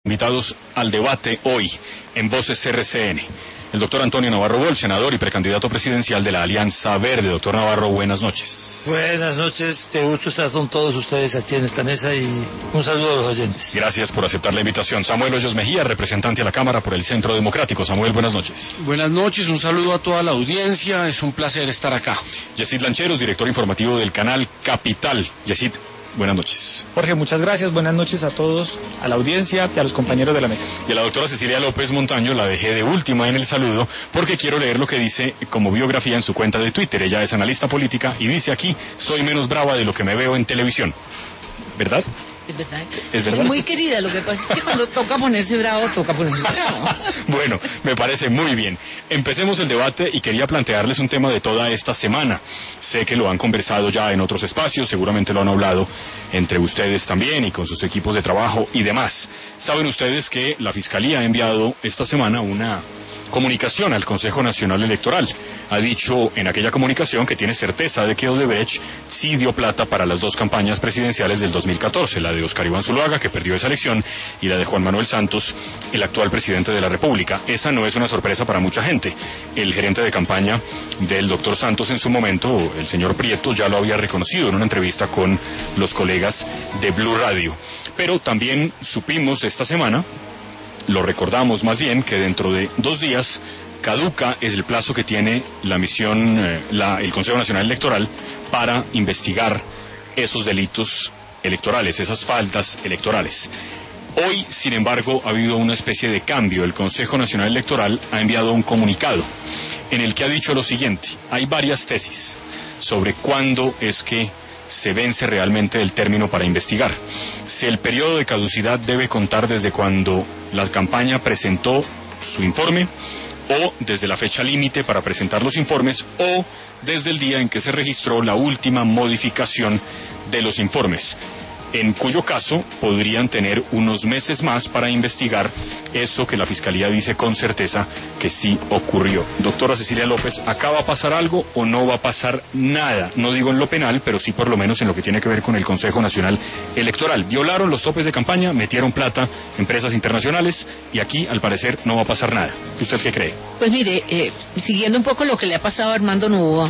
Invitados al debate hoy en Voces RCN. El doctor Antonio Navarro Boll, senador y precandidato presidencial de la Alianza Verde. Doctor Navarro, buenas noches. Buenas noches, te gusto estar con todos ustedes aquí en esta mesa y un saludo a los oyentes. Gracias por aceptar la invitación. Samuel Hoyos Mejía, representante a la Cámara por el Centro Democrático. Samuel, buenas noches. Buenas noches, un saludo a toda la audiencia, es un placer estar acá. Yesid Lancheros, director informativo del canal Capital. Yesid, buenas noches. Jorge, muchas gracias. Buenas noches a todos, a la audiencia y a los compañeros de la mesa. Y a la doctora Cecilia López Montaño la dejé de última en el saludo porque quiero leer lo que dice como biografía en su cuenta de Twitter. Ella es analista política y dice aquí: soy menos brava de lo que me veo en televisión. ¿Verdad? Es verdad. ¿Es verdad? Soy muy querida, lo que pasa es que cuando toca ponerse bravo, toca ponerse bravo. Bueno, me parece muy bien. Empecemos el debate y quería plantearles un tema de toda esta semana. Sé que lo han conversado ya en otros espacios, seguramente lo han hablado entre ustedes también y con sus equipos de trabajo y demás. Saben ustedes que la Fiscalía ha enviado esta semana una comunicación al Consejo Nacional Electoral. Ha dicho en aquella comunicación que tiene certeza de que Odebrecht sí dio plata para las dos campañas presidenciales del 2014, la de Óscar Iván Zuluaga, que perdió esa elección, y la de Juan Manuel Santos, el actual presidente de la República. Esa no es una sorpresa para mucha gente. El gerente de campaña del doctor Santos en su momento, el señor Prieto, ya lo había reconocido en una entrevista con los colegas de Blue Radio. Pero también supimos esta semana, lo recordamos más bien, que dentro de 2 días caduca es el plazo que tiene la misión, el Consejo Nacional Electoral para investigar esos delitos electorales, esas faltas electorales. Hoy, sin embargo, ha habido una especie de cambio. El Consejo Nacional Electoral ha enviado un comunicado en el que ha dicho lo siguiente: hay varias tesis sobre cuándo es que se vence realmente el término para investigar. Si el periodo de caducidad debe contar desde cuando la campaña presentó su informe, o desde la fecha límite para presentar los informes, o desde el día en que se registró la última modificación de los informes, en cuyo caso podrían tener unos meses más para investigar eso que la Fiscalía dice con certeza que sí ocurrió. Doctora Cecilia López, ¿acá va a pasar algo o no va a pasar nada? No digo en lo penal, pero sí por lo menos en lo que tiene que ver con el Consejo Nacional Electoral. Violaron los topes de campaña, metieron plata, empresas internacionales, y aquí al parecer no va a pasar nada. ¿Usted qué cree? Pues mire, siguiendo un poco lo que le ha pasado a Armando Noboa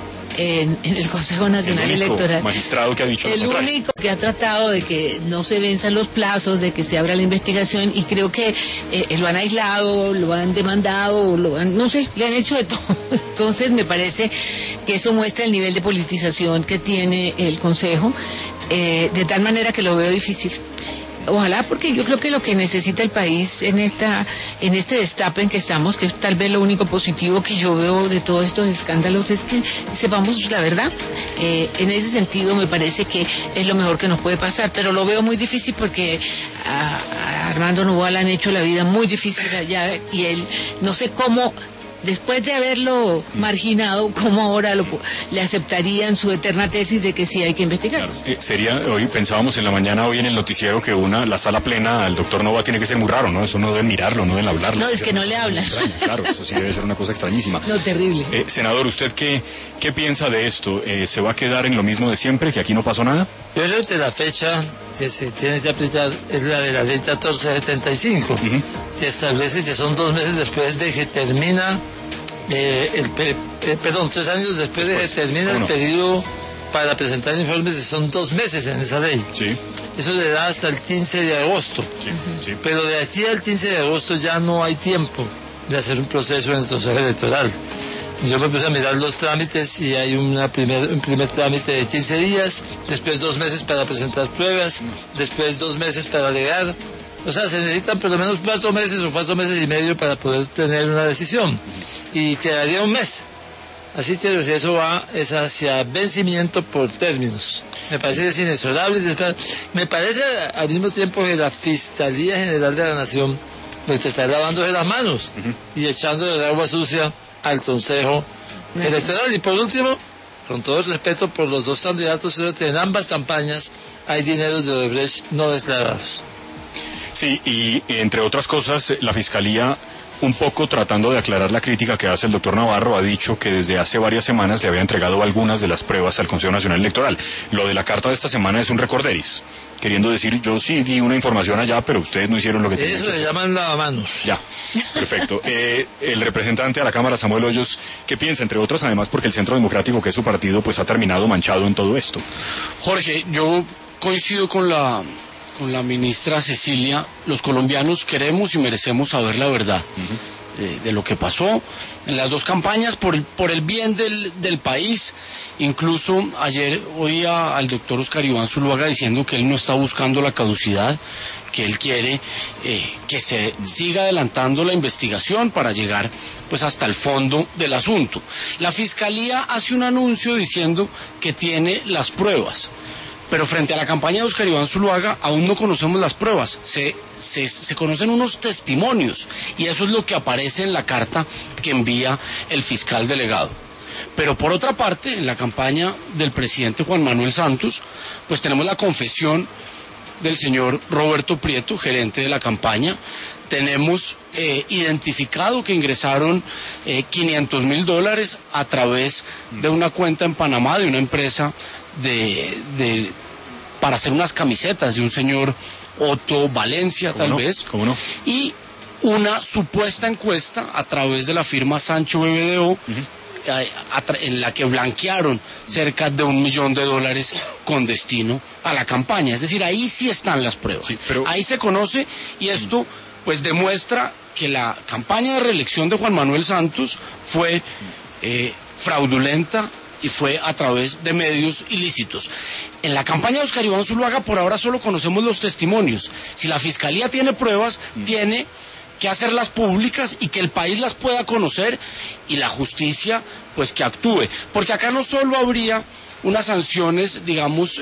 en el Consejo Nacional Electoral, magistrado que ha dicho el único que ha tratado de que no se venzan los plazos, de que se abra la investigación, y creo que lo han aislado, lo han demandado, no sé, le han hecho de todo. Entonces me parece que eso muestra el nivel de politización que tiene el Consejo, de tal manera que lo veo difícil. Ojalá, porque yo creo que lo que necesita el país en este destape en que estamos, que es tal vez lo único positivo que yo veo de todos estos escándalos, es que sepamos la verdad. En ese sentido me parece que es lo mejor que nos puede pasar, pero lo veo muy difícil porque a Armando Noboa le han hecho la vida muy difícil allá, y él, no sé cómo, después de haberlo marginado, ¿cómo ahora le aceptarían su eterna tesis de que sí hay que investigar? Claro. Hoy pensábamos en la mañana, hoy en el noticiero, que la sala plena al doctor Noboa tiene que ser muy raro, ¿no? Eso no debe mirarlo, no debe hablarlo. No, es que no le hablan. Claro, eso sí debe ser una cosa extrañísima. No, terrible. Senador, ¿usted qué piensa de esto? ¿Se va a quedar en lo mismo de siempre, que aquí no pasó nada? Yo creo que la fecha que se tiene que aplicar es la de la ley 1475, que establece que son 2 meses después de que termina 3 años después de que termina el periodo para presentar informes, son 2 meses en esa ley. Sí. Eso le da hasta el 15 de agosto. Sí, sí. Pero de aquí al 15 de agosto ya no hay tiempo de hacer un proceso en el Consejo Electoral. Yo me puse a mirar los trámites y hay un primer trámite de 15 días, después 2 meses para presentar pruebas, después 2 meses para alegar. O sea, se necesitan por lo menos 4 meses o 4 meses y medio para poder tener una decisión. Y quedaría 1 mes. Así que eso es hacia vencimiento por términos. Me parece que es inexorable. Me parece al mismo tiempo que la Fiscalía General de la Nación lo que está lavándose las manos y echando el agua sucia al Consejo Electoral. Y por último, con todo el respeto por los 2 candidatos, creo que en ambas campañas hay dineros de Odebrecht no declarados. Sí, y entre otras cosas, la Fiscalía un poco tratando de aclarar la crítica que hace el doctor Navarro, ha dicho que desde hace varias semanas le había entregado algunas de las pruebas al Consejo Nacional Electoral. Lo de la carta de esta semana es un recorderis, queriendo decir, yo sí di una información allá, pero ustedes no hicieron lo que tenían que hacer. Eso le llaman lavamanos. Ya, perfecto. El representante a la Cámara, Samuel Hoyos, ¿qué piensa? Entre otras, además, porque el Centro Democrático, que es su partido, pues ha terminado manchado en todo esto. Jorge, yo coincido con la ministra Cecilia. Los colombianos queremos y merecemos saber la verdad de lo que pasó en las dos campañas por el bien del país. Incluso ayer oía al doctor Oscar Iván Zuluaga diciendo que él no está buscando la caducidad, que él quiere que se siga adelantando la investigación para llegar pues hasta el fondo del asunto. La Fiscalía hace un anuncio diciendo que tiene las pruebas, pero frente a la campaña de Oscar Iván Zuluaga aún no conocemos las pruebas, se conocen unos testimonios, y eso es lo que aparece en la carta que envía el fiscal delegado. Pero por otra parte, en la campaña del presidente Juan Manuel Santos, pues tenemos la confesión del señor Roberto Prieto, gerente de la campaña. Tenemos identificado que ingresaron $500,000 a través de una cuenta en Panamá de una empresa para hacer unas camisetas de un señor Otto Valencia, tal vez. ¿Cómo no? Y una supuesta encuesta a través de la firma Sancho BBDO, en la que blanquearon cerca de $1 millón con destino a la campaña. Es decir, ahí sí están las pruebas. Sí, pero... ahí se conoce, y esto pues demuestra que la campaña de reelección de Juan Manuel Santos fue fraudulenta y fue a través de medios ilícitos. En la campaña de Oscar Iván Zuluaga por ahora solo conocemos los testimonios. Si la Fiscalía tiene pruebas, tiene que hacerlas públicas y que el país las pueda conocer, y la justicia pues que actúe, porque acá no solo habría unas sanciones, digamos,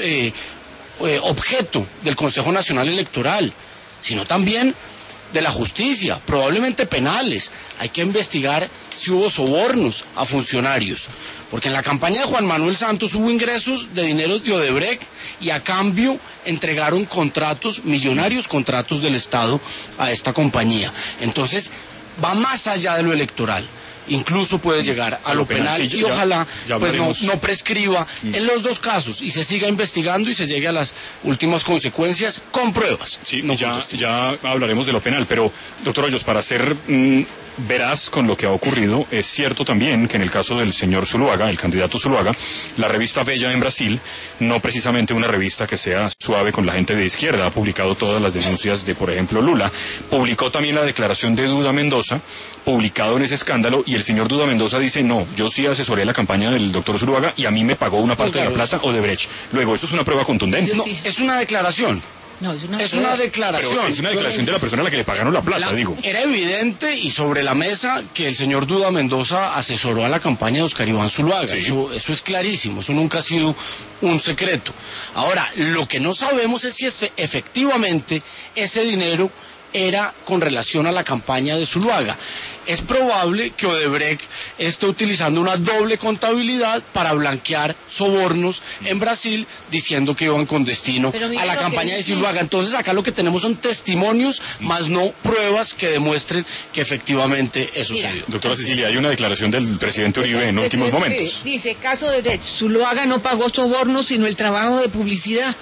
objeto del Consejo Nacional Electoral, sino también de la justicia, probablemente penales. Hay que investigar si hubo sobornos a funcionarios, porque en la campaña de Juan Manuel Santos hubo ingresos de dinero de Odebrecht, y a cambio entregaron contratos, millonarios contratos del Estado a esta compañía. Entonces va más allá de lo electoral, incluso puede llegar a lo penal, sí, y ojalá pues no prescriba en los dos casos, y se siga investigando y se llegue a las últimas consecuencias con pruebas. Sí, no, ya hablaremos de lo penal, pero doctor Hoyos, para ser veraz con lo que ha ocurrido, es cierto también que en el caso del señor Zuluaga, el candidato Zuluaga, la revista Veja en Brasil, no precisamente una revista que sea suave con la gente de izquierda, ha publicado todas las denuncias de, por ejemplo, Lula, publicó también la declaración de Duda Mendoza, publicado en ese escándalo, y el señor Duda Mendoza dice, no, yo sí asesoré la campaña del doctor Zuluaga y a mí me pagó una parte de la plata Odebrecht. Luego, eso es una prueba contundente. No, es una declaración. No, es una declaración. Pero es una declaración de la persona a la que le pagaron la plata, digo. Era evidente y sobre la mesa que el señor Duda Mendoza asesoró a la campaña de Oscar Iván Zuluaga. Sí. Eso es clarísimo, eso nunca ha sido un secreto. Ahora, lo que no sabemos es si efectivamente ese dinero era con relación a la campaña de Zuluaga. Es probable que Odebrecht esté utilizando una doble contabilidad para blanquear sobornos en Brasil, diciendo que iban con destino a la campaña de Zuluaga. Entonces acá lo que tenemos son testimonios, más no pruebas que demuestren que efectivamente eso sucedió. Doctora Cecilia, hay una declaración del presidente Uribe en últimos momentos. Dice, caso de Odebrecht, Zuluaga no pagó sobornos, sino el trabajo de publicidad.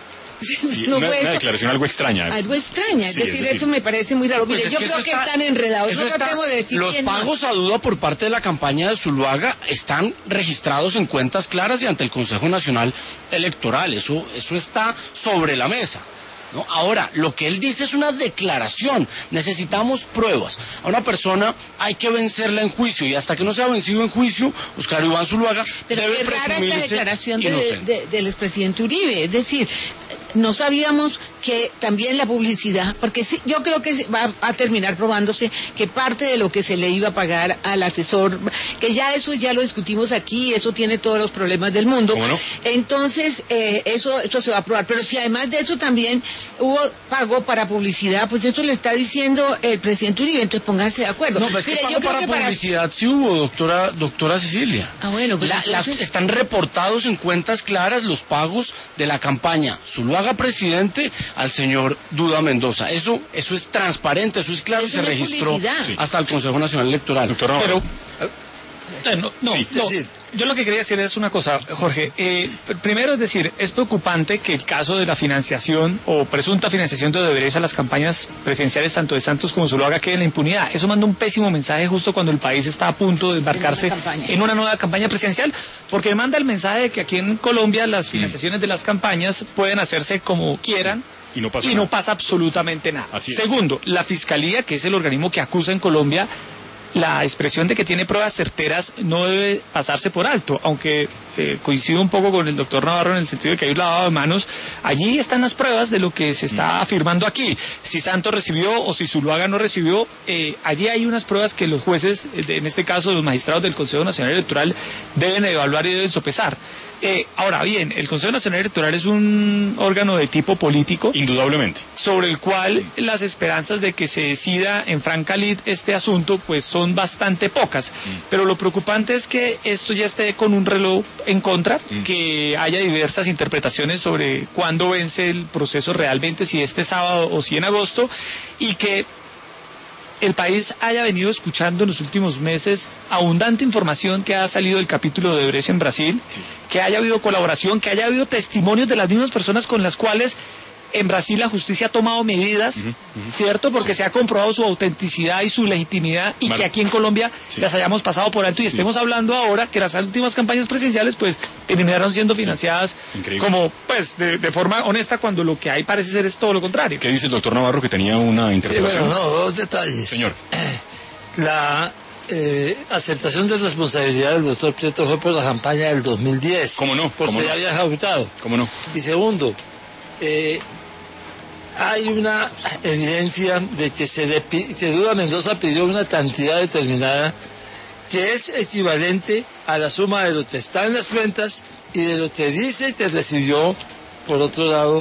Sí, una declaración algo extraña. Algo extraña, sí, es decir, eso me parece muy raro. Mire, yo creo que están enredados. Los pagos a duda por parte de la campaña de Zuluaga están registrados en cuentas claras y ante el Consejo Nacional Electoral. Eso está sobre la mesa, ¿no? Ahora, lo que él dice es una declaración. Necesitamos pruebas. A una persona hay que vencerla en juicio, y hasta que no sea vencido en juicio, Oscar Iván Zuluaga debe presumirse inocente. Pero qué rara esta declaración del expresidente Uribe. Es decir, no sabíamos que también la publicidad, porque sí, yo creo que va a terminar probándose que parte de lo que se le iba a pagar al asesor, que ya eso ya lo discutimos aquí, eso tiene todos los problemas del mundo. ¿Cómo no? Entonces, eso se va a probar. Pero si además de eso también hubo pago para publicidad, pues eso le está diciendo el presidente Uribe, entonces pónganse de acuerdo. No, pero es que pago para publicidad sí hubo, doctora Cecilia. Ah, bueno, pues están reportados en cuentas claras los pagos de la campaña Zuluaga haga presidente al señor Duda Mendoza. Eso es transparente, eso es claro, y se registró hasta el Consejo Nacional Electoral. Pero yo lo que quería decir es una cosa, Jorge. Primero, es decir, es preocupante que el caso de la financiación o presunta financiación de Odebrecht a las campañas presidenciales, tanto de Santos como Zuluaga, quede en la impunidad. Eso manda un pésimo mensaje justo cuando el país está a punto de embarcarse en una nueva campaña presidencial, porque manda el mensaje de que aquí en Colombia las financiaciones de las campañas pueden hacerse como quieran. Y no pasa absolutamente nada. Así es. Segundo, la Fiscalía, que es el organismo que acusa en Colombia, la expresión de que tiene pruebas certeras no debe pasarse por alto, aunque coincido un poco con el doctor Navarro en el sentido de que hay un lavado de manos. Allí están las pruebas de lo que se está afirmando aquí. Si Santos recibió o si Zuluaga no recibió, allí hay unas pruebas que los jueces, en este caso los magistrados del Consejo Nacional Electoral, deben evaluar y deben sopesar. Ahora bien, el Consejo Nacional Electoral es un órgano de tipo político, indudablemente, sobre el cual las esperanzas de que se decida en franca lid este asunto pues son bastante pocas, pero lo preocupante es que esto ya esté con un reloj en contra, que haya diversas interpretaciones sobre cuándo vence el proceso realmente, si este sábado o si en agosto, y que el país haya venido escuchando en los últimos meses abundante información que ha salido del capítulo de Odebrecht en Brasil, que haya habido colaboración, que haya habido testimonios de las mismas personas con las cuales en Brasil la justicia ha tomado medidas, ¿cierto? Porque se ha comprobado su autenticidad y su legitimidad, y que aquí en Colombia las hayamos pasado por alto y estemos hablando ahora que las últimas campañas presidenciales pues terminaron siendo financiadas como pues de forma honesta, cuando lo que hay parece ser es todo lo contrario. ¿Qué dice el doctor Navarro, que tenía una interpelación? Sí, bueno, no, dos detalles. Señor. La aceptación de responsabilidad del doctor Prieto fue por la campaña del 2010. ¿Cómo no? Porque ya había ejecutado. ¿Cómo no? Y segundo, hay una evidencia de que Duda Mendoza pidió una cantidad determinada que es equivalente a la suma de lo que está en las cuentas y de lo que dice que recibió por otro lado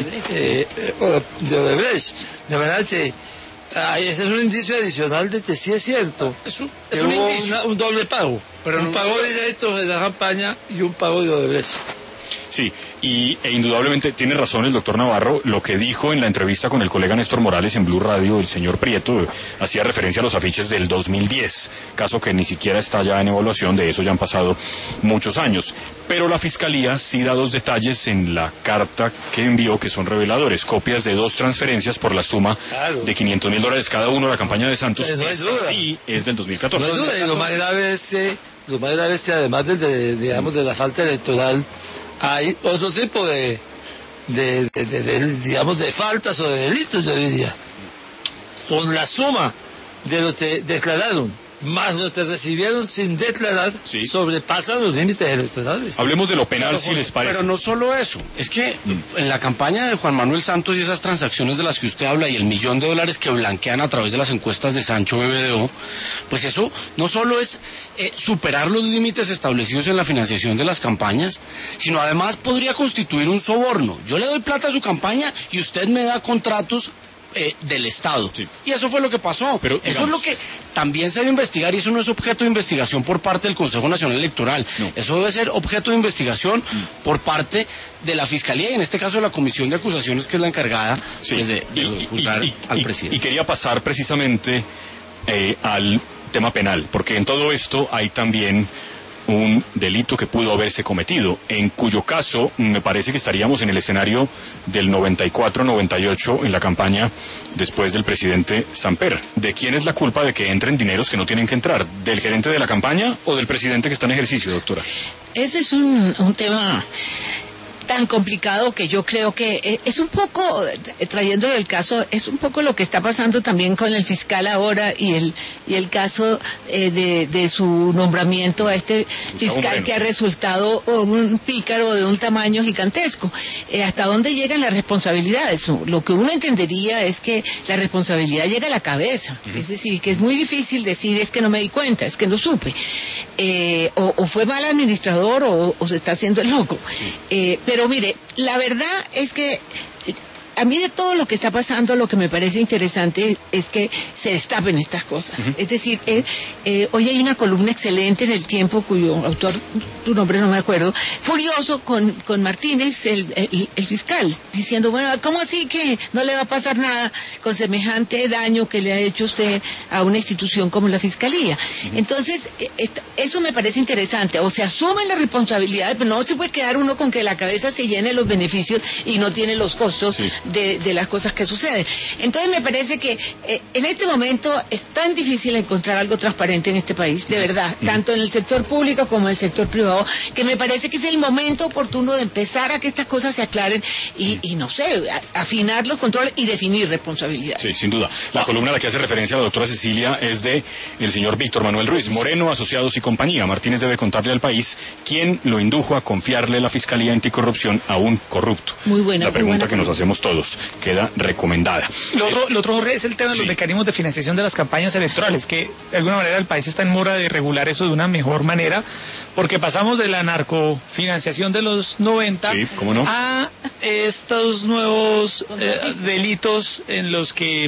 de Odebrecht. De manera que ese es un indicio adicional de que sí es cierto que hubo un doble pago, pero un pago directo de la campaña y un pago de Odebrecht. Sí, e indudablemente tiene razón el doctor Navarro. Lo que dijo en la entrevista con el colega Néstor Morales en Blue Radio, el señor Prieto, hacía referencia a los afiches del 2010, caso que ni siquiera está ya en evaluación, de eso ya han pasado muchos años. Pero la Fiscalía sí da dos detalles en la carta que envió que son reveladores: copias de dos transferencias por la suma de $500,000 cada uno a la campaña de Santos. No hay duda. Sí, es del 2014. No hay duda, y lo más grave es que además de la falta electoral, hay otro tipo de faltas o de delitos, yo diría. Con la suma de lo que declararon más lo que recibieron sin declarar, sobrepasan los límites electorales. Hablemos de lo penal, si les parece. Pero no solo eso, es que en la campaña de Juan Manuel Santos y esas transacciones de las que usted habla y el $1.000.000 que blanquean a través de las encuestas de Sancho BBDO, pues eso no solo es superar los límites establecidos en la financiación de las campañas, sino además podría constituir un soborno. Yo le doy plata a su campaña y usted me da contratos del Estado. Sí. Y eso fue lo que pasó. Pero, eso es lo que también se debe investigar, y eso no es objeto de investigación por parte del Consejo Nacional Electoral. No. Eso debe ser objeto de investigación por parte de la Fiscalía, y en este caso de la Comisión de Acusaciones, que es la encargada pues, de juzgar al presidente. Y quería pasar precisamente al tema penal, porque en todo esto hay también un delito que pudo haberse cometido, en cuyo caso me parece que estaríamos en el escenario del 94-98 en la campaña después del presidente Samper. ¿De quién es la culpa de que entren dineros que no tienen que entrar? ¿Del gerente de la campaña o del presidente que está en ejercicio, doctora? Ese es un tema tan complicado que yo creo que es un poco, trayéndolo el caso, es un poco lo que está pasando también con el fiscal ahora y el caso de su nombramiento a este fiscal, que ha resultado un pícaro de un tamaño gigantesco. ¿Hasta dónde llegan las responsabilidades? Lo que uno entendería es que la responsabilidad llega a la cabeza, es decir, que es muy difícil decir es que no me di cuenta, es que no supe, o fue mal administrador o se está haciendo el loco. Pero mire, la verdad es que a mí de todo lo que está pasando, lo que me parece interesante es que se destapen estas cosas. Es decir, hoy hay una columna excelente en El Tiempo, cuyo autor, tu nombre no me acuerdo, furioso con Martínez, el fiscal, diciendo, bueno, ¿cómo así que no le va a pasar nada con semejante daño que le ha hecho usted a una institución como la Fiscalía? Entonces, eso me parece interesante. O se asumen las responsabilidades, pero no se puede quedar uno con que la cabeza se llene de los beneficios y no tiene los costos de las cosas que suceden. Entonces, me parece que en este momento es tan difícil encontrar algo transparente en este país, de verdad, tanto en el sector público como en el sector privado, que me parece que es el momento oportuno de empezar a que estas cosas se aclaren y no sé, afinar los controles y definir responsabilidades. Sí, sin duda. La columna a la que hace referencia la doctora Cecilia es de el señor Víctor Manuel Ruiz, Moreno, Asociados y Compañía. Martínez debe contarle al país quién lo indujo a confiarle la Fiscalía Anticorrupción a un corrupto. Muy buena. La pregunta que nos hacemos todos queda recomendada. Lo otro, Jorge, es el tema de los mecanismos de financiación de las campañas electorales, que de alguna manera el país está en mora de regular eso de una mejor manera, porque pasamos de la narcofinanciación de los 90 a estos nuevos delitos en los que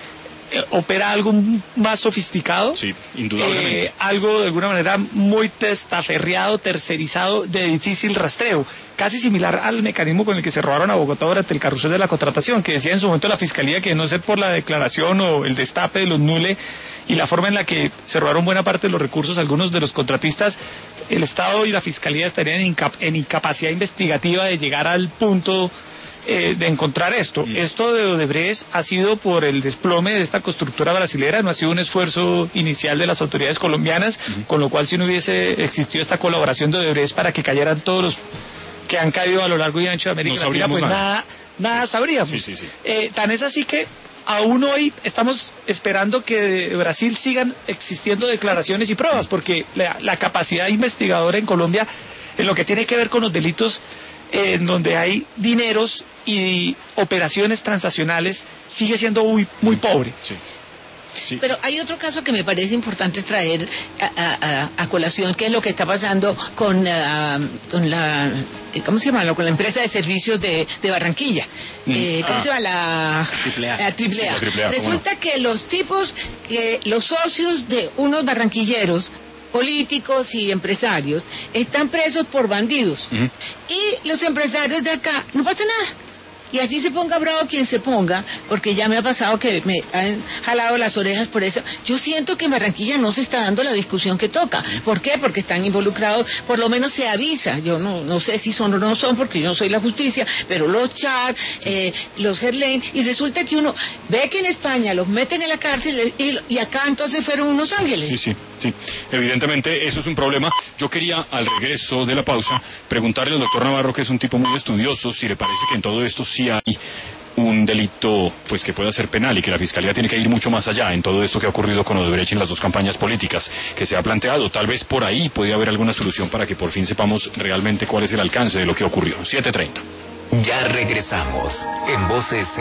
opera algo más sofisticado, indudablemente. algo de alguna manera muy testaferreado, tercerizado, de difícil rastreo, casi similar al mecanismo con el que se robaron a Bogotá durante el carrusel de la contratación, que decía en su momento la Fiscalía que no ser por la declaración o el destape de los nules y la forma en la que se robaron buena parte de los recursos algunos de los contratistas, el Estado y la Fiscalía estarían en incapacidad investigativa de llegar al punto de encontrar esto. Esto de Odebrecht ha sido por el desplome de esta constructora brasilera, no ha sido un esfuerzo inicial de las autoridades colombianas, con lo cual si no hubiese existido esta colaboración de Odebrecht para que cayeran todos los que han caído a lo largo y ancho de América Latina, pues nada sabríamos. Tan es así que aún hoy estamos esperando que de Brasil sigan existiendo declaraciones y pruebas, porque la capacidad investigadora en Colombia, en lo que tiene que ver con los delitos en donde hay dineros y operaciones transnacionales, sigue siendo muy pobre. Pero hay otro caso que me parece importante traer a colación, que es lo que está pasando con la ¿cómo se llama? Con la empresa de servicios de Barranquilla. ¿Cómo se llama? La AAA. Resulta que los socios de unos barranquilleros políticos y empresarios están presos por bandidos. Y los empresarios de acá, no pasa nada. Y así se ponga bravo quien se ponga, porque ya me ha pasado que me han jalado las orejas por eso. Yo siento que en Barranquilla no se está dando la discusión que toca. ¿Por qué? Porque están involucrados, por lo menos se avisa. Yo no sé si son o no son, porque yo no soy la justicia, pero los Char, los Gerlain, y resulta que uno ve que en España los meten en la cárcel y acá entonces fueron unos ángeles. Sí. Evidentemente eso es un problema. Yo quería, al regreso de la pausa, preguntarle al doctor Navarro, que es un tipo muy estudioso, si le parece que en todo esto sí hay un delito pues que pueda ser penal y que la Fiscalía tiene que ir mucho más allá en todo esto que ha ocurrido con Odebrecht en las dos campañas políticas que se ha planteado. Tal vez por ahí puede haber alguna solución para que por fin sepamos realmente cuál es el alcance de lo que ocurrió. 7:30. Ya regresamos en Voces